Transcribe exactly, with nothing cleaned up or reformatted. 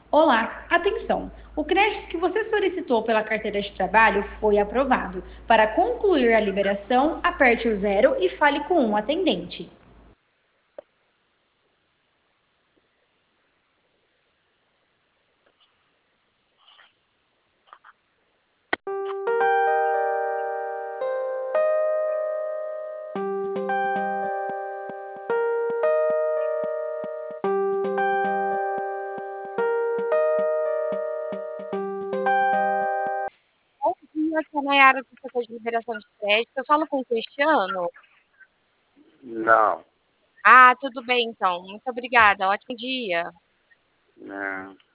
Olá, atenção! O crédito que você solicitou pela carteira de trabalho foi aprovado. Para concluir a liberação, aperte o zero e fale com um atendente. Bom dia, aqui é a Nayara do setor de liberação de crédito. Eu falo com o Cristiano? Não. Ah, tudo bem então. Muito obrigada. Ótimo dia. Não.